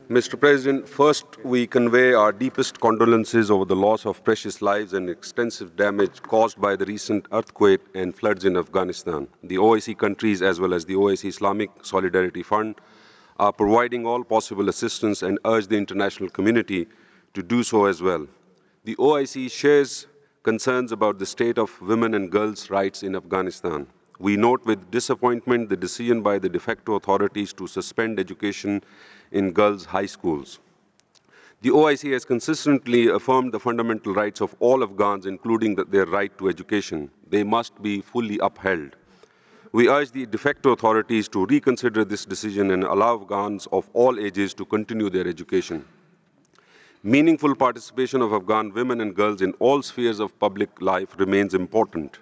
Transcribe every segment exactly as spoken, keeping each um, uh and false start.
Mister President, first we convey our deepest condolences over the loss of precious lives and extensive damage caused by the recent earthquake and floods in Afghanistan. The O I C countries, as well as the O I C Islamic Solidarity Fund, are providing all possible assistance and urge the international community to do so as well. The O I C shares concerns about the state of women and girls' rights in Afghanistan. We note with disappointment the decision by the de facto authorities to suspend education in girls' high schools. The O I C has consistently affirmed the fundamental rights of all Afghans, including the, their right to education. They must be fully upheld. We urge the de facto authorities to reconsider this decision and allow Afghans of all ages to continue their education. Meaningful participation of Afghan women and girls in all spheres of public life remains important.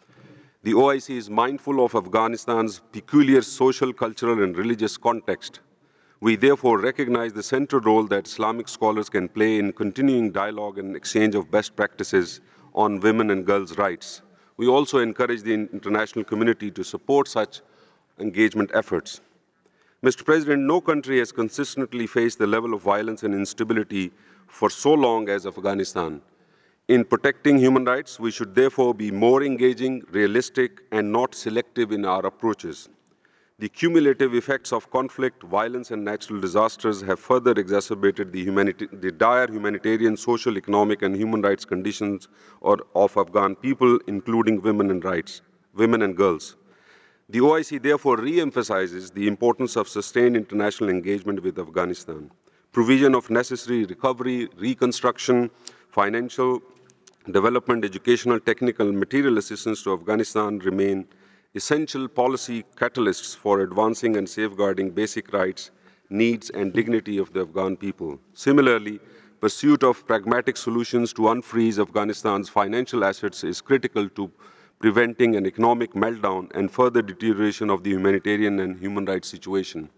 The O I C is mindful of Afghanistan's peculiar social, cultural, and religious context. We therefore recognize the central role that Islamic scholars can play in continuing dialogue and exchange of best practices on women and girls' rights. We also encourage the international community to support such engagement efforts. Mister President, no country has consistently faced the level of violence and instability for so long as Afghanistan. In protecting human rights, we should therefore be more engaging, realistic, and not selective in our approaches. The cumulative effects of conflict, violence, and natural disasters have further exacerbated the, the dire humanitarian, social, economic, and human rights conditions of Afghan people, including women and rights, women and girls. The O I C therefore re-emphasizes the importance of sustained international engagement with Afghanistan. Provision of necessary recovery, reconstruction, financial, development, educational, technical, and material assistance to Afghanistan remain essential policy catalysts for advancing and safeguarding basic rights, needs, and dignity of the Afghan people. Similarly, pursuit of pragmatic solutions to unfreeze Afghanistan's financial assets is critical to preventing an economic meltdown and further deterioration of the humanitarian and human rights situation.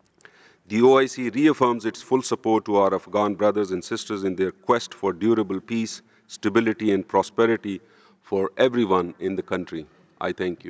The O I C reaffirms its full support to our Afghan brothers and sisters in their quest for durable peace, stability, and prosperity for everyone in the country. I thank you.